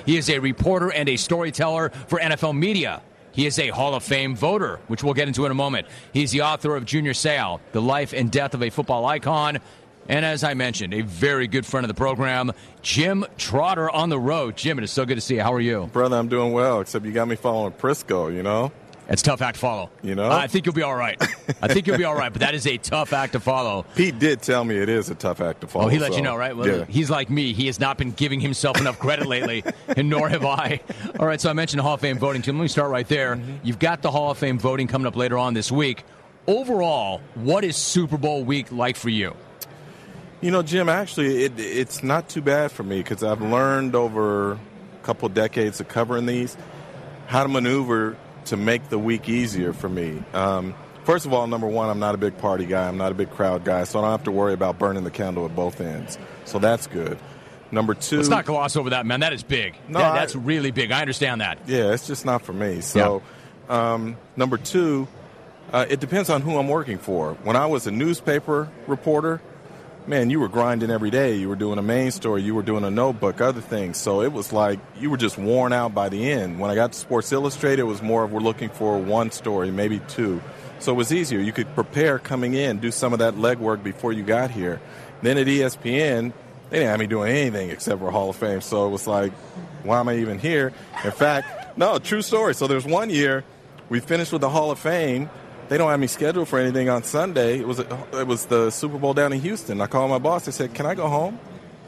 He is a reporter and a storyteller for NFL Media. He is a Hall of Fame voter, which we'll get into in a moment. He's the author of Junior Seau, The Life and Death of a Football Icon. And as I mentioned, a very good friend of the program, Jim Trotter on the road. Jim, it is so good to see you. How are you? Brother, I'm doing well, except you got me following Prisco, you know? It's a tough act to follow. You know? I think you'll be all right. But that is a tough act to follow. Pete did tell me it is a tough act to follow. Oh, he let you know, right? Well, yeah. He's like me. He has not been giving himself enough credit lately, and nor have I. All right, so I mentioned Hall of Fame voting, Jim. Let me start right there. Mm-hmm. You've got the Hall of Fame voting coming up later on this week. Overall, what is Super Bowl week like for you? You know, Jim, actually, it's not too bad for me because I've learned over a couple decades of covering these how to maneuver to make the week easier for me. First of all, number one, I'm not a big party guy. I'm not a big crowd guy, so I don't have to worry about burning the candle at both ends. So that's good. Number two... Let's not gloss over that, man. That is big. No, that's really big. I understand that. Yeah, it's just not for me. So, number two, it depends on who I'm working for. When I was a newspaper reporter, man, you were grinding every day. You were doing a main story. You were doing a notebook, other things. So it was like you were just worn out by the end. When I got to Sports Illustrated, it was more of we're looking for one story, maybe two. So it was easier. You could prepare coming in, do some of that legwork before you got here. Then at ESPN, they didn't have me doing anything except for Hall of Fame. So it was like, why am I even here? In fact, no, true story. So there's one year we finished with the Hall of Fame. They don't have me scheduled for anything on Sunday. It was the Super Bowl down in Houston. I called my boss. I said, can I go home?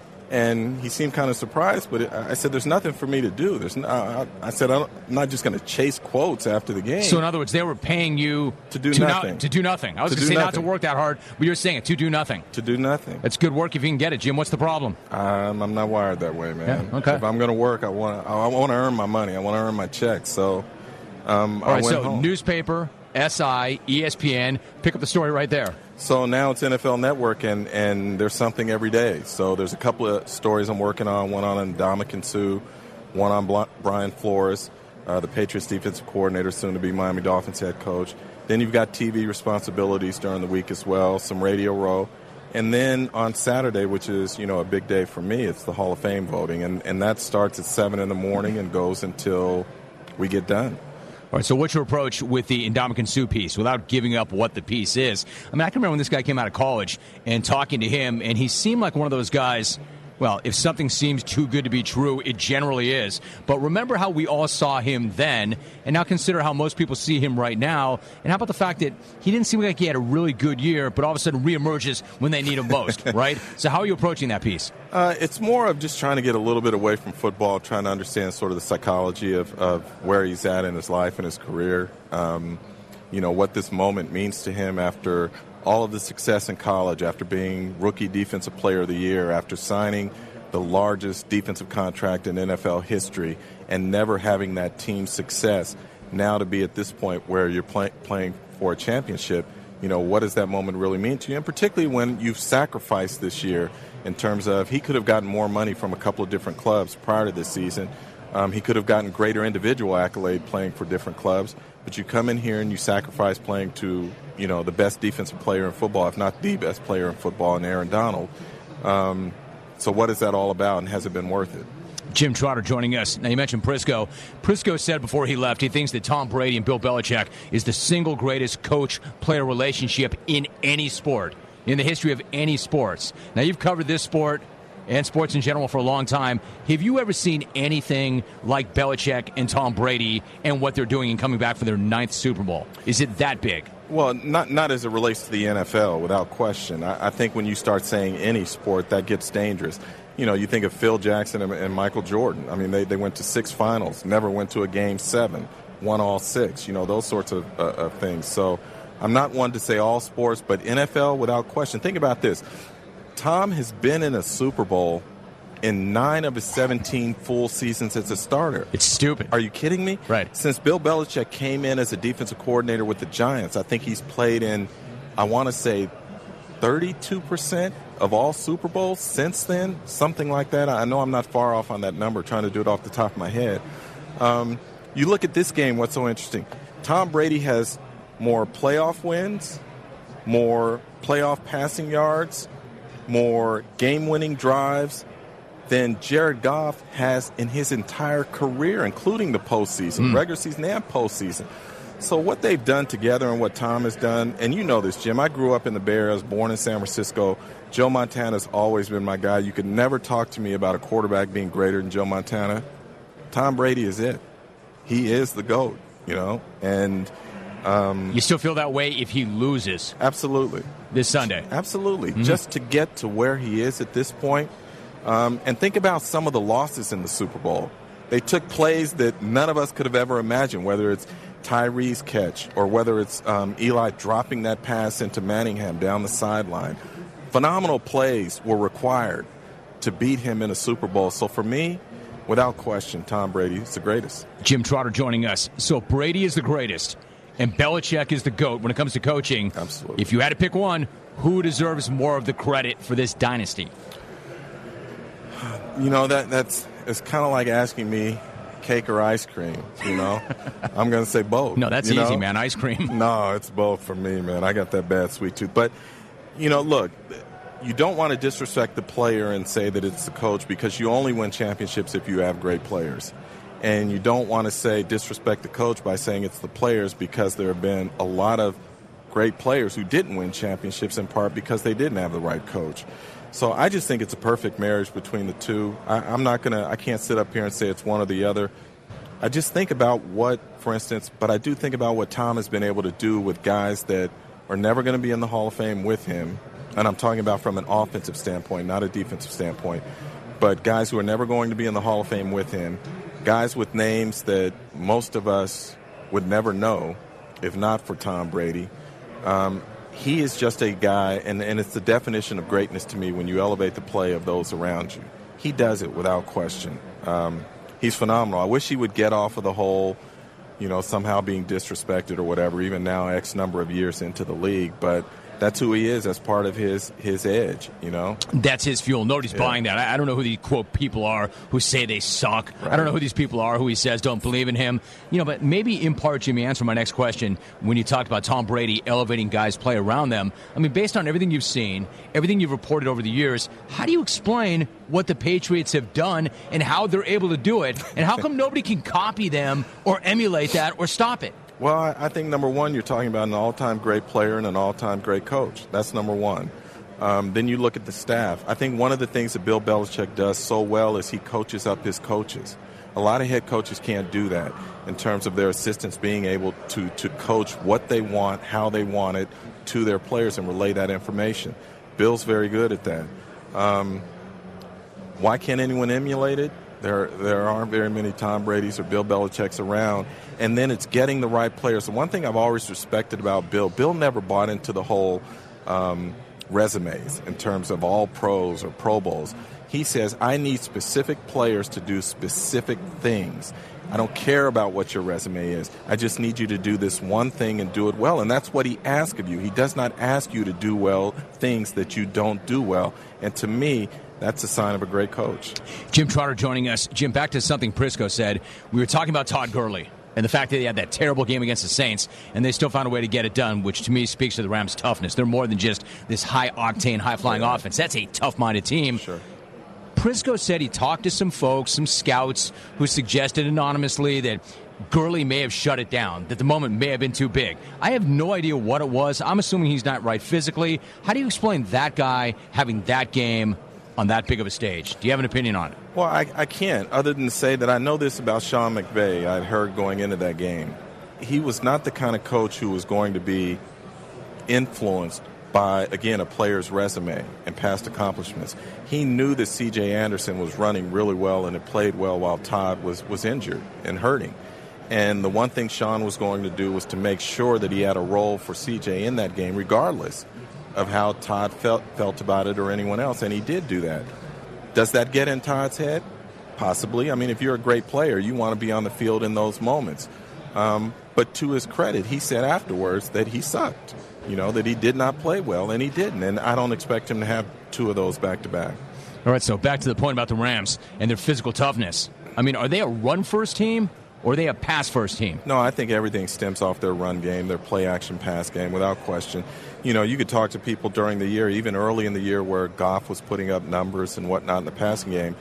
And he seemed kind of surprised, but I said, there's nothing for me to do. I said, I'm not just going to chase quotes after the game. So, in other words, they were paying you to do nothing. To do nothing. I was going to say not to work that hard, but you're saying it, to do nothing. To do nothing. It's good work if you can get it, Jim. What's the problem? I'm not wired that way, man. Yeah, okay. If I'm going to work, I want to earn my money. I want to earn my check. So, all right, I went so home. Newspaper, SI, ESPN, pick up the story right there. So now it's NFL Network, and there's something every day. So there's a couple of stories I'm working on, one on Ndamukong Suh, one on Brian Flores, the Patriots defensive coordinator, soon to be Miami Dolphins head coach. Then you've got TV responsibilities during the week as well, some Radio Row. And then on Saturday, which is, a big day for me, it's the Hall of Fame voting. And that starts at 7 in the morning and goes until we get done. All right, so what's your approach with the Ndamukong Suh piece without giving up what the piece is? I mean, I can remember when this guy came out of college and talking to him, and he seemed like one of those guys, well, if something seems too good to be true, it generally is. But remember how we all saw him then, and now consider how most people see him right now. And how about the fact that he didn't seem like he had a really good year, but all of a sudden reemerges when they need him most, right? So how are you approaching that piece? It's more of just trying to get a little bit away from football, trying to understand sort of the psychology of where he's at in his life and his career. What this moment means to him after all of the success in college, after being Rookie Defensive Player of the Year, after signing the largest defensive contract in NFL history and never having that team success, now to be at this point where you're playing for a championship, what does that moment really mean to you? And particularly when you've sacrificed this year in terms of he could have gotten more money from a couple of different clubs prior to this season. He could have gotten greater individual accolade playing for different clubs, but you come in here and you sacrifice playing to, the best defensive player in football, if not the best player in football, in Aaron Donald. So what is that all about, and has it been worth it? Jim Trotter joining us. Now, you mentioned Prisco. Prisco said before he left he thinks that Tom Brady and Bill Belichick is the single greatest coach-player relationship in any sport, in the history of any sports. Now, you've covered this sport and sports in general for a long time. Have you ever seen anything like Belichick and Tom Brady and what they're doing and coming back for their 9th Super Bowl? Is it that big? Well, not as it relates to the NFL, without question. I think when you start saying any sport, that gets dangerous. You think of Phil Jackson and Michael Jordan. I mean, they went to 6 finals, never went to a Game 7, won all 6, those sorts of things. So I'm not one to say all sports, but NFL, without question. Think about this. Tom has been in a Super Bowl in 9 of his 17 full seasons as a starter. It's stupid. Are you kidding me? Right. Since Bill Belichick came in as a defensive coordinator with the Giants, I think he's played in, I want to say, 32% of all Super Bowls since then, something like that. I know I'm not far off on that number, trying to do it off the top of my head. You look at this game, what's so interesting? Tom Brady has more playoff wins, more playoff passing yards, more game-winning drives than Jared Goff has in his entire career, including the postseason, regular season and postseason. So what they've done together and what Tom has done, and you know this, Jim, I grew up in the Bay Area. I was born in San Francisco. Joe Montana's always been my guy. You could never talk to me about a quarterback being greater than Joe Montana. Tom Brady is it. He is the GOAT, you know, and you still feel that way if he loses? Absolutely. This Sunday? Absolutely. Just to get to where he is at this point. And think about some of the losses in the Super Bowl. They took plays that none of us could have ever imagined, whether it's Tyree's catch or whether it's Eli dropping that pass into Manningham down the sideline. Phenomenal plays were required to beat him in a Super Bowl. So for me, without question, Tom Brady is the greatest. Jim Trotter joining us. So Brady is the greatest, and Belichick is the GOAT when it comes to coaching. Absolutely. If you had to pick one, who deserves more of the credit for this dynasty? You know, it's kind of like asking me cake or ice cream, you know. I'm going to say both. No, that's easy, man. Ice cream. No, it's both for me, man. I got that bad sweet tooth. But, you know, look, you don't want to disrespect the player and say that it's the coach, because you only win championships if you have great players. And you don't want to disrespect the coach by saying it's the players, because there have been a lot of great players who didn't win championships in part because they didn't have the right coach. So I just think it's a perfect marriage between the two. I can't sit up here and say it's one or the other. I just think about I do think about what Tom has been able to do with guys that are never going to be in the Hall of Fame with him. And I'm talking about from an offensive standpoint, not a defensive standpoint. But guys who are never going to be in the Hall of Fame with him, guys with names that most of us would never know if not for Tom Brady. He is just a guy, and it's the definition of greatness to me when you elevate the play of those around you. He does it without question. He's phenomenal. I wish he would get off of the whole, you know, somehow being disrespected or whatever, even now X number of years into the league. But that's who he is. That's part of his edge, you know? That's his fuel. Nobody's buying that. I don't know who these, quote, people are who say they suck. Right. I don't know who these people are who he says don't believe in him. You know, but maybe in part, Jimmy, answer my next question when you talked about Tom Brady elevating guys' play around them. I mean, based on everything you've seen, everything you've reported over the years, how do you explain what the Patriots have done and how they're able to do it? And how come nobody can copy them or emulate that or stop it? Well, I think, number one, you're talking about an all-time great player and an all-time great coach. That's number one. Then you look at the staff. I think one of the things that Bill Belichick does so well is he coaches up his coaches. A lot of head coaches can't do that in terms of their assistants being able to coach what they want, how they want it to their players and relay that information. Bill's very good at that. Why can't anyone emulate it? There aren't very many Tom Brady's or Bill Belichick's around. And then it's getting the right players. The one thing I've always respected about Bill never bought into the whole resumes in terms of all pros or Pro Bowls. He says, I need specific players to do specific things. I don't care about what your resume is. I just need you to do this one thing and do it well. And that's what he asks of you. He does not ask you to do well things that you don't do well. And to me, that's a sign of a great coach. Jim Trotter joining us. Jim, back to something Prisco said. We were talking about Todd Gurley and the fact that they had that terrible game against the Saints, and they still found a way to get it done, which to me speaks to the Rams' toughness. They're more than just this high-octane, high-flying offense. That's a tough-minded team. Sure. Prisco said he talked to some folks, some scouts, who suggested anonymously that Gurley may have shut it down, that the moment may have been too big. I have no idea what it was. I'm assuming he's not right physically. How do you explain that guy having that game on that big of a stage? Do you have an opinion on it? Well, I can't, other than to say that I know this about Sean McVay. I'd heard going into that game. He was not the kind of coach who was going to be influenced by, again, a player's resume and past accomplishments. He knew that C.J. Anderson was running really well and had played well while Todd was injured and hurting. And the one thing Sean was going to do was to make sure that he had a role for C.J. in that game, regardless of how Todd felt about it or anyone else, and he did do that. Does that get in Todd's head? Possibly. I mean, if you're a great player, you want to be on the field in those moments. But to his credit, he said afterwards that he sucked, you know, that he did not play well, and he didn't. And I don't expect him to have two of those back-to-back. All right, so back to the point about the Rams and their physical toughness. I mean, are they a run-first team? Or are they a pass-first team? No, I think everything stems off their run game, their play-action pass game, without question. You know, you could talk to people during the year, even early in the year, where Goff was putting up numbers and whatnot in the passing game,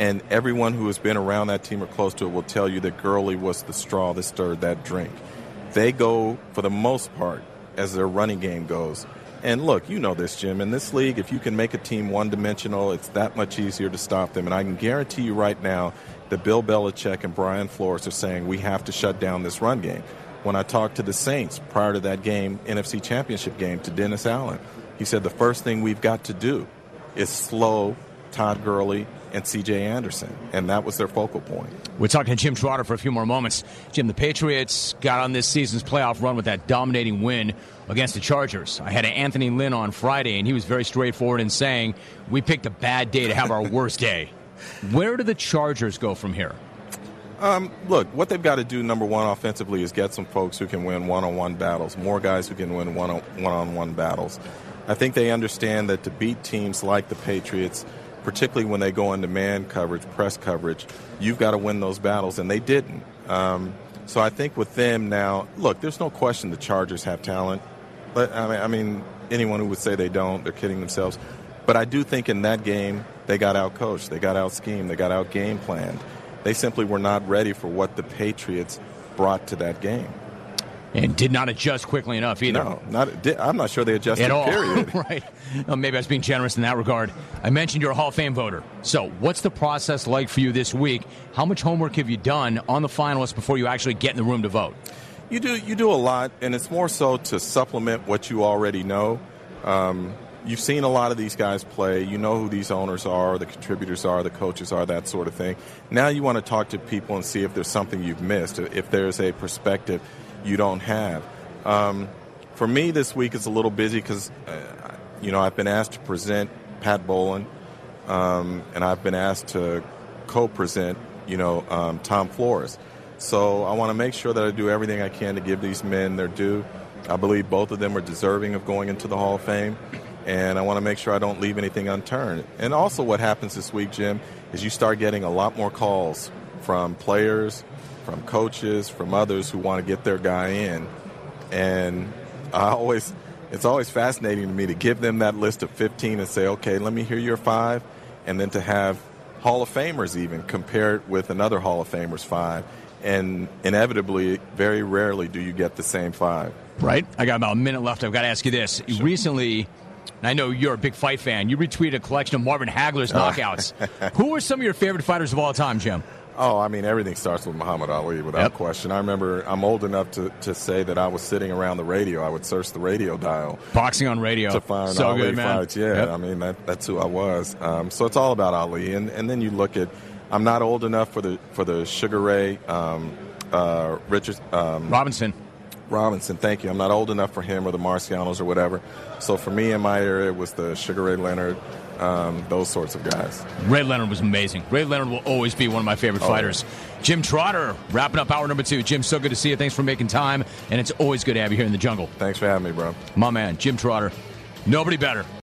And everyone who has been around that team or close to it will tell you that Gurley was the straw that stirred that drink. They go, for the most part, as their running game goes. And look, you know this, Jim. In this league, if you can make a team one-dimensional, it's that much easier to stop them. And I can guarantee you right now that Bill Belichick and Brian Flores are saying we have to shut down this run game. When I talked to the Saints prior to that game, NFC Championship game, to Dennis Allen, he said the first thing we've got to do is slow Todd Gurley and C.J. Anderson, and that was their focal point. We're talking to Jim Trotter for a few more moments. Jim, the Patriots got on this season's playoff run with that dominating win against the Chargers. I had Anthony Lynn on Friday, and he was very straightforward in saying, we picked a bad day to have our worst day. Where do the Chargers go from here? Look, what they've got to do, number one, offensively, is get some folks who can win one-on-one battles, more guys who can win one-on-one battles. I think they understand that to beat teams like the Patriots, particularly when they go into man coverage, press coverage, you've got to win those battles, and they didn't. So I think with them now, look, there's no question the Chargers have talent. But I mean, anyone who would say they don't, they're kidding themselves. But I do think in that game, they got out-coached, they got out-schemed, they got out-game planned. They simply were not ready for what the Patriots brought to that game. And did not adjust quickly enough either. No, I'm not sure they adjusted, at all. Period. Right. Well, maybe I was being generous in that regard. I mentioned you're a Hall of Fame voter. So what's the process like for you this week? How much homework have you done on the finalists before you actually get in the room to vote? You do a lot, and it's more so to supplement what you already know. You've seen a lot of these guys play. You know who these owners are, the contributors are, the coaches are, that sort of thing. Now you want to talk to people and see if there's something you've missed, if there's a perspective you don't have. For me, this week is a little busy because, I've been asked to present Pat Bowlen, and I've been asked to co-present, Tom Flores. So I want to make sure that I do everything I can to give these men their due. I believe both of them are deserving of going into the Hall of Fame, and I want to make sure I don't leave anything unturned. And also what happens this week, Jim, is you start getting a lot more calls from players, from coaches, from others who want to get their guy in. And it's always fascinating to me to give them that list of 15 and say, okay, let me hear your 5, and then to have Hall of Famers even compare it with another Hall of Famers 5. And inevitably, very rarely do you get the same 5. Right. I got about a minute left. I've got to ask you this. Sure. Recently, and I know you're a big fight fan, you retweeted a collection of Marvin Hagler's knockouts. Who are some of your favorite fighters of all time, Jim? Oh, I mean, everything starts with Muhammad Ali without question. I remember I'm old enough to say that I was sitting around the radio. I would search the radio dial. Boxing on radio. To find so Ali good, man. fights. Yeah, I mean, that's who I was. So it's all about Ali. And then you look at, I'm not old enough for the Sugar Ray Robinson, thank you. I'm not old enough for him or the Marcianos or whatever. So for me in my area, it was the Sugar Ray Leonard, those sorts of guys. Ray Leonard was amazing. Ray Leonard will always be one of my favorite fighters. Jim Trotter, wrapping up hour number 2. Jim, so good to see you. Thanks for making time, and it's always good to have you here in the jungle. Thanks for having me, bro. My man, Jim Trotter. Nobody better.